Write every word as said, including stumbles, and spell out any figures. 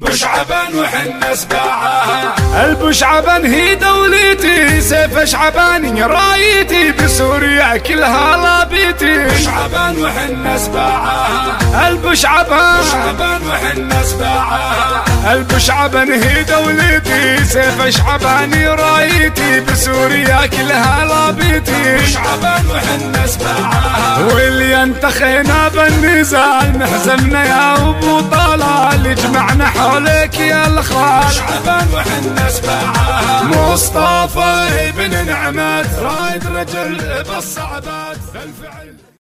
بشعبان وحنا سباعها. البشعبان هي دولتي، سيف شعباني رايتي، بسوريا كلها لابيتي. بشعبان وحنا سباعها. البشعبان بشعبان وحنا سباعها. البشعبان هي دولتي، سيف شعباني رايتي، بسوريا كلها لابيتي. بشعبان وحنا سباعها. واللي انتخينا بالنزال نحزمنا يا ابو طلال، يجمعنا حولك يا الخال. بشعبان وحنا سباعها. مصطفى بن نعمات رايد رجل بالصعبات بالفعل.